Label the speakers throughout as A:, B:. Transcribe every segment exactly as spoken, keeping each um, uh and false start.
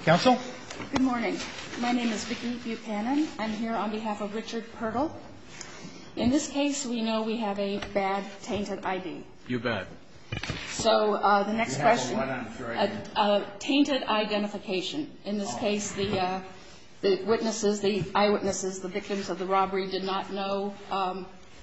A: Counsel?
B: Good morning. My name is Vicki Buchanan. I'm here on behalf of Richard Pirtle. In this case, we know we have a bad tainted I D.
C: You bet.
B: So uh, the next
A: you
B: question,
A: have a, what, I'm sorry,
B: a, a tainted identification. In this oh. case, the uh, the witnesses, the eyewitnesses, the victims of the robbery did not know, um,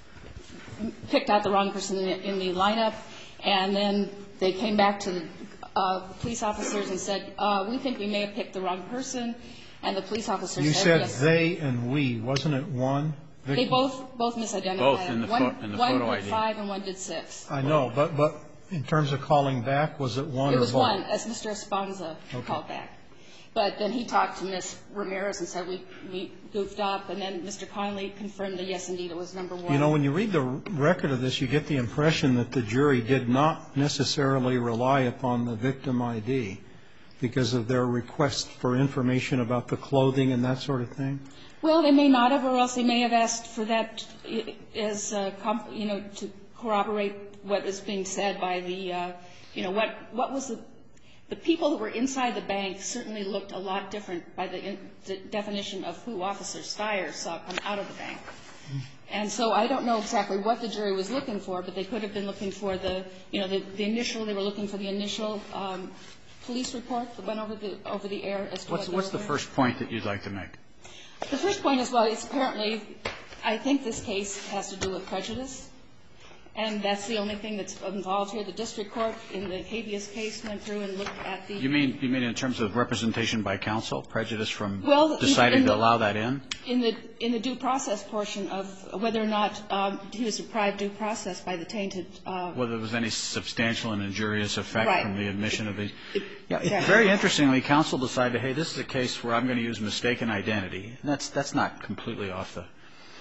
B: picked out the wrong person in the, in the lineup, and then they came back to the uh, police officers and said, uh, we think we may have picked the wrong person, and the police officers
A: you
B: said,
A: said
B: yes.
A: They and we, wasn't it one? Victim?
B: They both both misidentified.
C: Both in the,
B: one,
C: in the
B: one
C: photo I D.
B: did five and one did six.
A: I know, but but in terms of calling back, was it one
B: it
A: or both?
B: It was one, as Mister Esponza
A: okay.
B: called back. But then he talked to Miz Ramirez and said we, we goofed up, and then Mister Connolly confirmed that, yes, indeed, it was number one.
A: You know, when you read the record of this, you get the impression that the jury did not necessarily rely upon the victim I D because of their request for information about the clothing and that sort of thing.
B: Well, they may not have, or else they may have asked for that as, uh, you know, to corroborate what is being said by the, uh, you know, what what was the, the people that were inside the bank certainly looked a lot different by the, in, the definition of who Officer Steyer saw come out of the bank. And so I don't know exactly what the jury was looking for, but they could have been looking for the, you know, the, the initial, they were looking for the initial um, police report that went over the over the air as to
C: what's,
B: what
C: what's the first point that you'd like to make?
B: The first point is, well, it's apparently, I think this case has to do with prejudice, and that's the only thing that's involved here. The district court in the habeas case went through and looked at the...
C: You mean you mean in terms of representation by counsel, prejudice from
B: well,
C: deciding
B: the,
C: to allow that in?
B: In the in the due process portion of whether or not um, he was deprived due process by the tainted... Uh,
C: whether there was any substantial and injurious effect
B: right.
C: from the admission of these...
B: It,
C: yeah,
B: exactly.
C: Very interestingly, counsel decided, hey, this is a case where I'm going to use mistaken identity. And that's, that's not completely off the...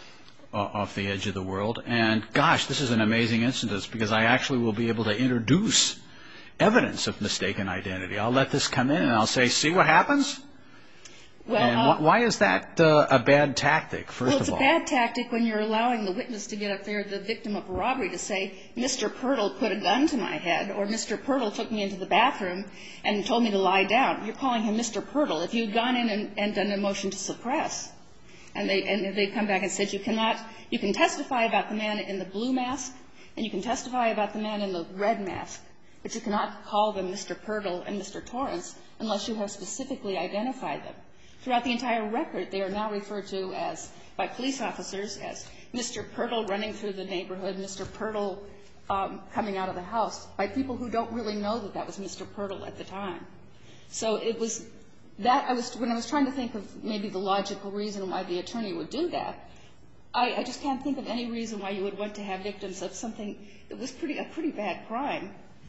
C: off the edge of the world. And, gosh, this is an amazing instance because I actually will be able to introduce evidence of mistaken identity. I'll let this come in and I'll say, see what happens?
B: Well,
C: and
B: uh,
C: wh- why is that uh, a bad tactic, first
B: well, it's
C: of all?
B: a bad tactic when you're allowing the witness to get up there, the victim of a robbery, to say, Mister Pirtle put a gun to my head, or Mister Pirtle took me into the bathroom and told me to lie down. You're calling him Mister Pirtle. If you'd gone in and, and done a motion to suppress, and they and they come back and said you cannot, you can testify about the man in the blue mask, and you can testify about the man in the red mask, but you cannot call them Mister Pirtle and Mister Torrance unless you have specifically identified them. Throughout the entire record, they are now referred to as, by police officers, as Mister Pirtle running through the neighborhood, Mister Pirtle um, coming out of the house, by people who don't really know that that was Mister Pirtle at the time. So it was that I was, when I was trying to think of maybe the logical reason why the attorney would do that, I, I just can't think of any reason why you would want to have victims of something that was pretty a pretty bad crime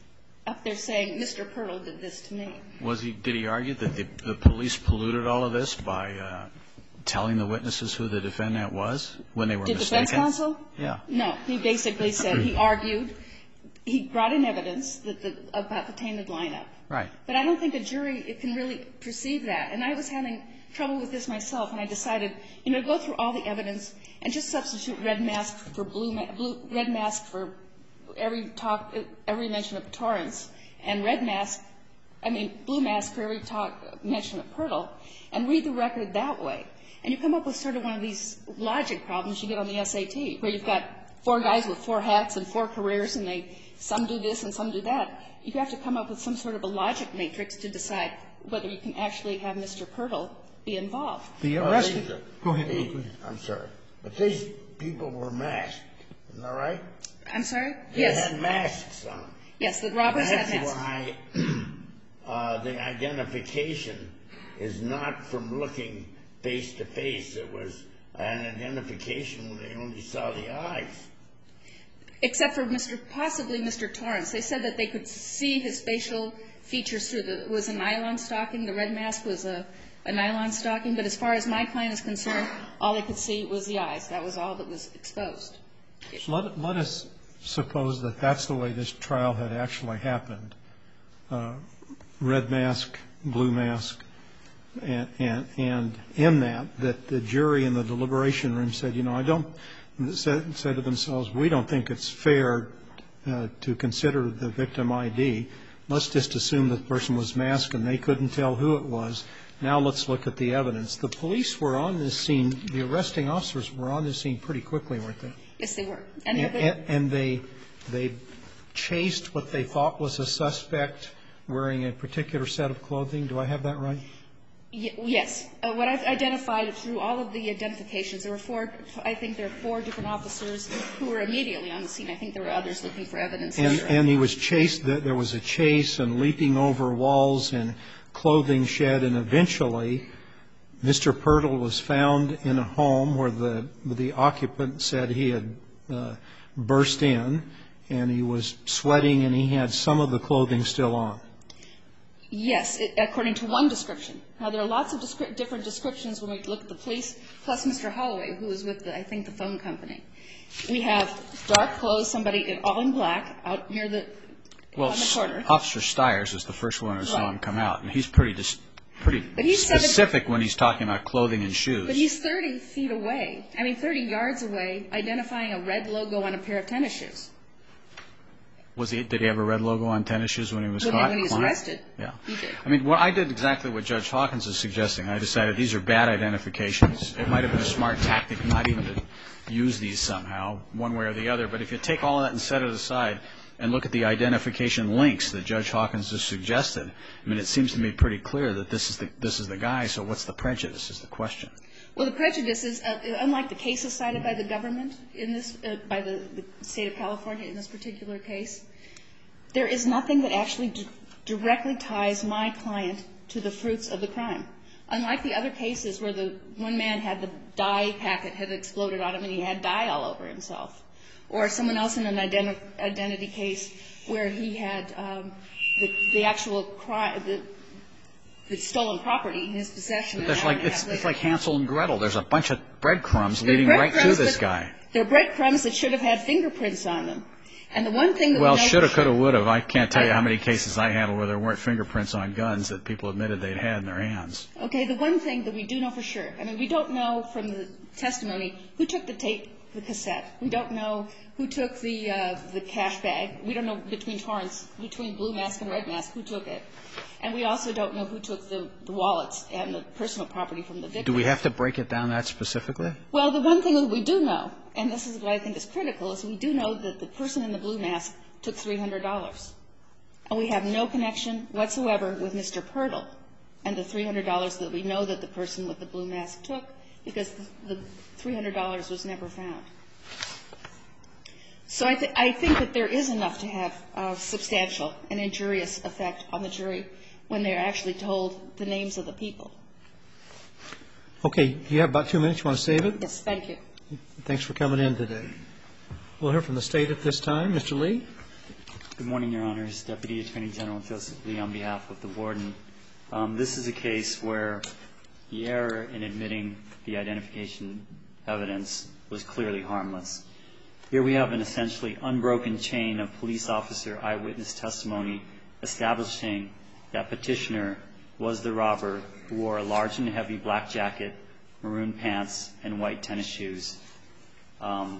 B: up there saying, Mister Pirtle did this to me.
C: Was he, did he argue that the, the police polluted all of this by uh, telling the witnesses who the defendant was when they were
B: did
C: mistaken?
B: Did defense counsel?
C: Yeah.
B: No. He basically said, he argued, he brought in evidence that the, about the tainted lineup.
C: Right.
B: But I don't think a jury it can really perceive that. And I was having trouble with this myself, and I decided, you know, to go through all the evidence and just substitute red mask for blue, ma- blue red mask for every talk, every mention of Torrance, and red mask, I mean, blue mask for every talk, mention of Pirtle, and read the record that way. And you come up with sort of one of these logic problems you get on the S A T, where you've got four guys with four hats and four careers, and they, some do this and some do that. You have to come up with some sort of a logic matrix to decide whether you can actually have Mister Pirtle be involved.
A: The arrest. Uh, go ahead.
D: They, I'm sorry. But these people were masked. Isn't that right?
B: I'm sorry?
D: They
B: Yes.
D: had masks on.
B: Yes, the robbers had
D: That's
B: masks.
D: why uh, the identification is not from looking face to face. It was an identification when they only saw the eyes.
B: Except for Mister possibly Mister Torrance. They said that they could see his facial features through the, it was a nylon stocking. The red mask was a, a nylon stocking. But as far as my client is concerned, all they could see was the eyes. That was all that was exposed.
A: Let, let us suppose that that's the way this trial had actually happened. Uh, red mask, blue mask, and, and, and in that, that the jury in the deliberation room said, you know, I don't, said, said to themselves, we don't think it's fair uh, to consider the victim I D. Let's just assume that the person was masked and they couldn't tell who it was. Now let's look at the evidence. The police were on this scene, the arresting officers were on this scene pretty quickly, weren't they?
B: Yes, they were.
A: And, and, and they they chased what they thought was a suspect wearing a particular set of clothing. Do I have that right?
B: Yes. Uh, what I've identified through all of the identifications, there were four, I think there are four different officers who were immediately on the scene. I think there were others looking for evidence.
A: And, and he was chased, there was a chase and leaping over walls and clothing shed, and eventually Mister Pirtle was found in a home where the, the occupant said he had uh, burst in, and he was sweating and he had some of the clothing still on.
B: Yes, it, according to one description. Now, there are lots of descri- different descriptions when we look at the police, plus Mister Holloway, who was with, the, I think, the phone company. We have dark clothes, somebody in, all in black, out near the,
C: well,
B: on the corner.
C: Officer Stiers is the first one who saw
B: right.
C: him come out, and he's pretty dis- pretty
B: he's
C: specific
B: seven,
C: when he's talking about clothing and shoes.
B: But he's thirty feet away, I mean thirty yards away, identifying a red logo on a pair of tennis shoes.
C: Was he? Did he have a red logo on tennis shoes when he was
B: when
C: caught?
B: He, when he was arrested.
C: Yeah.
B: He did.
C: I mean, well, I did exactly what Judge Hawkins is suggesting. I decided these are bad identifications. It might have been a smart tactic not even to use these somehow, one way or the other. But if you take all of that and set it aside and look at the identification links that Judge Hawkins has suggested, I mean, it seems to me pretty clear that this is the this is the guy. So what's the prejudice? Is the question.
B: Well, the prejudice is, uh, unlike the cases cited by the government in this, uh, by the, the state of California in this particular case, there is nothing that actually d- directly ties my client to the fruits of the crime. Unlike the other cases where the one man had the dye packet had exploded on him and he had dye all over himself, or someone else in an identi- identity case where he had um, the, the actual crime, the, the stolen property in his possession.
C: But that's like it's, it's like Hansel and Gretel. There's a bunch of breadcrumbs leading
B: bread
C: right
B: crumbs,
C: to this guy.
B: They're breadcrumbs that should have had fingerprints on them. And the one thing that
C: well,
B: we know
C: shoulda,
B: for sure,
C: coulda, woulda. I can't tell you how many cases I handled where there weren't fingerprints on guns that people admitted they'd had in their hands.
B: Okay, the one thing that we do know for sure, I mean, we don't know from the testimony who took the tape, the cassette. We don't know who took the uh, the cash bag. We don't know between Torrance, between Blue Mask and Red Mask, who took it. And we also don't know who took the, the wallets and the personal property from the victim.
C: Do we have to break it down that specifically?
B: Well, the one thing that we do know, and this is what I think is critical, is we do know that the person in the blue mask took three hundred dollars. And we have no connection whatsoever with Mister Pirtle and the three hundred dollars that we know that the person with the blue mask took, because the, the three hundred dollars was never found. So I, th- I think that there is enough to have a substantial and injurious effect on the jury when they're actually told the names of the people.
A: Okay. You have about two minutes. You want to save it?
B: Yes, thank you.
A: Thanks for coming in today. We'll hear from the State at this time. Mister Lee.
E: Good morning, Your Honors. Deputy Attorney General Joseph Lee on behalf of the warden. Um, this is a case where the error in admitting the identification evidence was clearly harmless. Here we have an essentially unbroken chain of police officer eyewitness testimony establishing that petitioner was the robber who wore a large and heavy black jacket, maroon pants, and white tennis shoes. Um,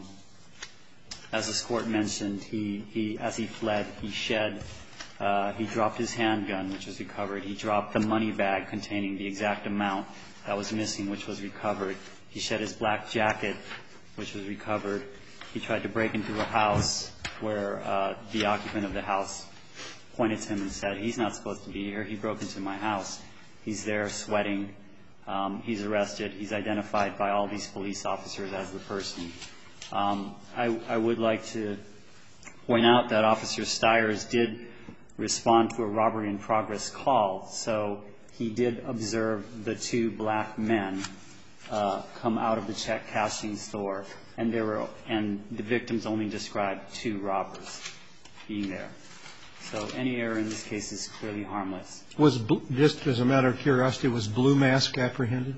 E: as this court mentioned, he, he as he fled, he shed, uh, he dropped his handgun, which was recovered. He dropped the money bag containing the exact amount that was missing, which was recovered. He shed his black jacket, which was recovered. He tried to break into a house where uh, the occupant of the house pointed to him and said, "He's not supposed to be here. He broke into my house." He's there sweating. Um, he's arrested. He's identified by all these police officers as the person. Um, I, I would like to point out that Officer Stiers did respond to a robbery in progress call, so he did observe the two black men uh, come out of the check cashing store, and there were and the victims only described two robbers being there. So any error in this case is clearly harmless.
A: Was, just as a matter of curiosity, was Blue Mask apprehended?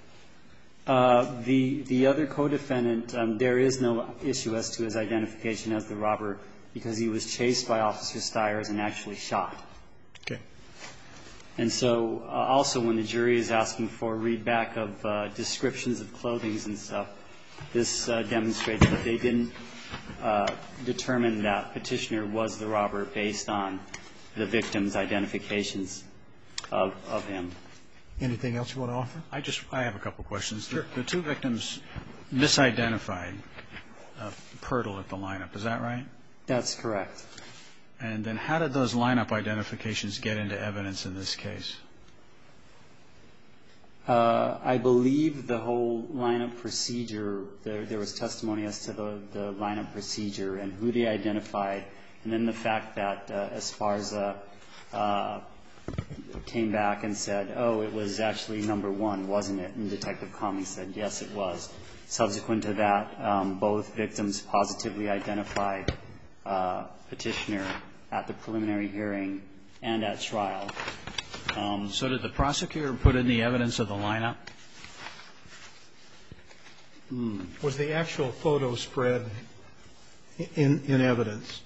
E: Uh, the the other co-defendant, um, there is no issue as to his identification as the robber because he was chased by Officer Stiers and actually shot.
A: Okay.
E: And so uh, also when the jury is asking for a readback of uh, descriptions of clothing and stuff, this uh, demonstrates that they didn't uh, determine that petitioner was the robber based on the victim's identifications of, of him.
A: Anything else you want to offer?
C: I just I have a couple questions.
A: Sure.
C: The, the two victims misidentified uh, Pirtle at the lineup. Is that right?
E: That's correct.
C: And then how did those lineup identifications get into evidence in this case?
E: Uh, I believe the whole lineup procedure, there, there was testimony as to the, the lineup procedure and who they identified, and then the fact that uh, Esparza uh, came back and said, oh, it was actually number one, wasn't it? And Detective Comey said, yes, it was. Subsequent to that, um, both victims positively identified uh, Petitioner at the preliminary hearing and at trial. Um,
C: so did the prosecutor put in the evidence of the lineup?
E: hmm.
A: Was the actual photo spread in, in evidence?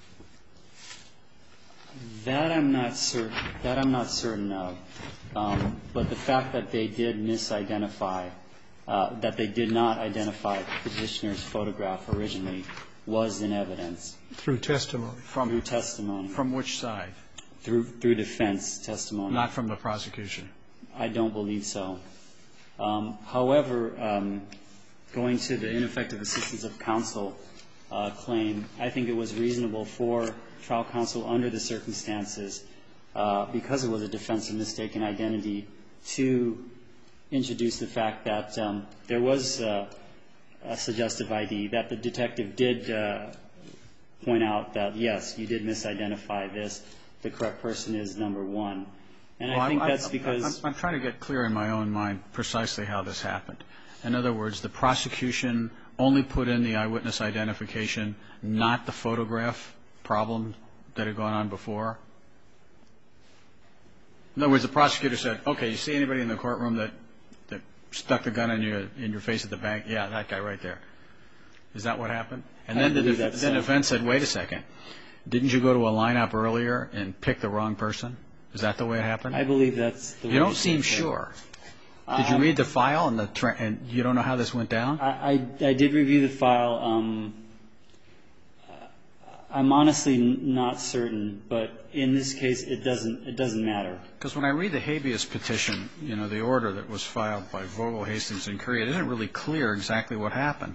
E: That I'm not certain. That I'm not certain of. Um, but the fact that they did misidentify, uh, that they did not identify Petitioner's photograph originally, was in evidence.
A: Through testimony?
C: From
E: through testimony.
C: From which side?
E: Through through defense testimony.
C: Not from the prosecution.
E: I don't believe so. Um, however, um, going to the ineffective assistance of counsel uh, claim, I think it was reasonable for trial counsel under the circumstances, uh, because it was a defense of mistaken identity, to introduce the fact that um, there was uh, a suggestive I D, that the detective did uh, point out that, yes, you did misidentify this. The correct person is number one. And
C: well,
E: I think
C: I'm,
E: that's
C: I'm,
E: because...
C: I'm, I'm trying to get clear in my own mind precisely how this happened. In other words, the prosecution only put in the eyewitness identification, not the photograph problem that had gone on before? In other words, the prosecutor said, okay, you see anybody in the courtroom that, that stuck the gun in your, in your face at the bank? Yeah, that guy right there. Is that what happened? And then the def- then defense said, wait a second. Didn't you go to a lineup earlier and pick the wrong person? Is that the way it happened?
E: I believe that's the way
C: You don't
E: it
C: seem
E: did.
C: sure. Did you read the file and, the tra- and you don't know how this went down?
E: I, I, I did review the file. Um, I'm honestly n- not certain, but in this case, it doesn't it doesn't matter.
C: Because when I read the habeas petition, you know, the order that was filed by Vogel, Hastings, and Curry, it isn't really clear exactly what happened.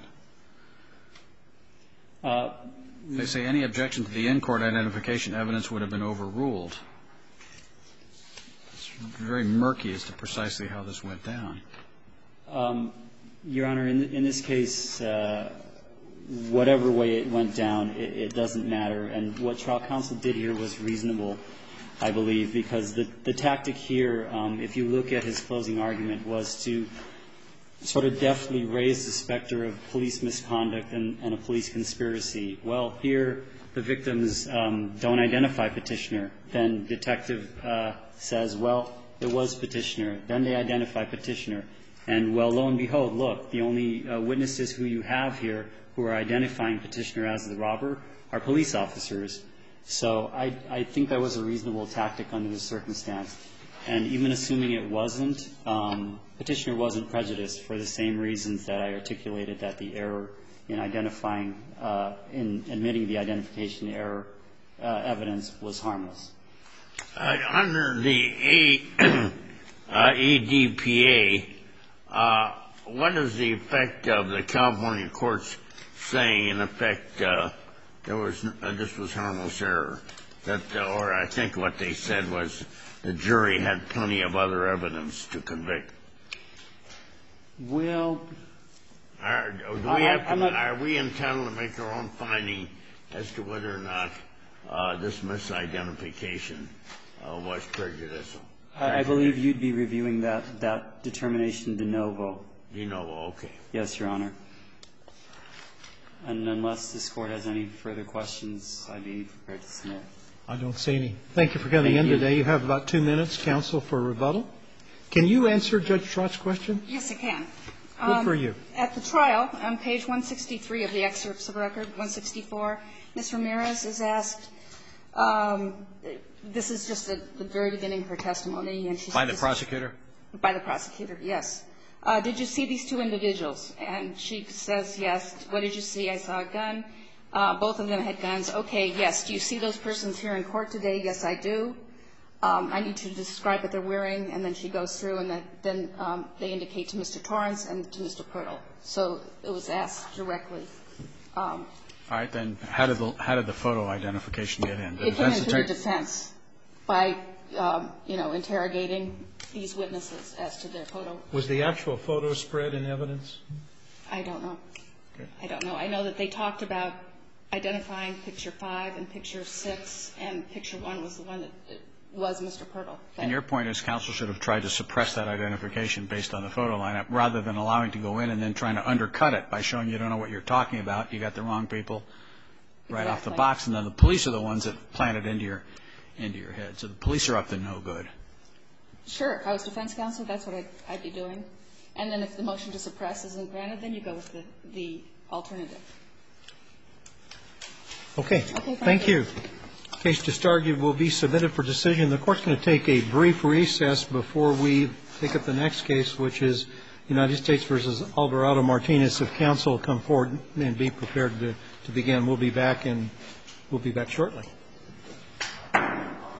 E: Uh,
C: they say any objection to the in-court identification evidence would have been overruled. It's very murky as to precisely how this went down.
E: Um, Your Honor, in, in this case, uh, whatever way it went down, it, it doesn't matter. And what trial counsel did here was reasonable, I believe, because the, the tactic here, um, if you look at his closing argument, was to sort of deftly raise the specter of police misconduct and, and a police conspiracy. Well, here the victims um, don't identify Petitioner. Then detective uh, says, well, it was Petitioner. Then they identify Petitioner. And, well, lo and behold, look, the only uh, witnesses who you have here who are identifying Petitioner as the robber are police officers. So I, I think that was a reasonable tactic under the circumstance. And even assuming it wasn't, um, Petitioner wasn't prejudiced for the same reasons that I articulated, that the error in identifying, uh, in admitting the identification error uh, evidence was harmless.
D: Uh, under the A, uh, A D P A, uh, what is the effect of the California courts saying, in effect, uh, there was uh, this was harmless error? That, uh, or I think what they said was the jury had plenty of other evidence to convict.
E: Well,
D: Are, do we
E: I,
D: have
E: I'm
D: to,
E: not,
D: are we entitled to make our own finding as to whether or not uh, this misidentification uh, was prejudicial?
E: I, I believe you'd be reviewing that, that determination de novo.
D: De novo, okay.
E: Yes, Your Honor. And unless this Court has any further questions, I'd be prepared to submit.
A: I don't see any. Thank you for coming
E: Thank
A: in
E: you.
A: today. You have about two minutes, counsel, for rebuttal. Can you answer Judge Trott's question?
B: Yes, I can.
A: Good for
B: Um,
A: you.
B: At the trial, on page one sixty-three of the excerpts of record, one sixty-four, Miz Ramirez is asked, um, this is just at the very beginning of her testimony. And she's
C: By the prosecutor?
B: By the prosecutor, yes. Uh, did you see these two individuals? And she says, yes. What did you see? I saw a gun. Uh, both of them had guns. Okay, yes. Do you see those persons here in court today? Yes, I do. um, I need to describe what they're wearing, and then she goes through, and then, then um, they indicate to Mister Torrance and to Mister Pirtle. So it was asked directly. Um,
C: All right, then how did the how did the photo identification get in?
B: It came in through the defense by, um, you know, interrogating these witnesses as to their photo.
A: Was the actual photo spread in evidence?
B: I don't know.
A: Okay.
B: I don't know. I know that they talked about identifying picture five and picture six, and picture one was the one that was Mister Pirtle.
C: And your point is counsel should have tried to suppress that identification based on the photo lineup rather than allowing to go in and then trying to undercut it by showing you don't know what you're talking about. You got the wrong people right
B: Exactly.
C: off the box, and then the police are the ones that plant it into your into your head. So the police are up to no good.
B: Sure. If I was defense counsel, that's what I'd, I'd be doing. And then if the motion to suppress isn't granted, then you go with the, the alternative.
A: Okay.
B: Okay, thank
A: Thank
B: you.
A: you. Case just argued will be submitted for decision. The Court's going to take a brief recess before we take up the next case, which is United States versus Alvarado Martinez. If counsel come forward and be prepared to, to begin, we'll be back and we'll be back shortly.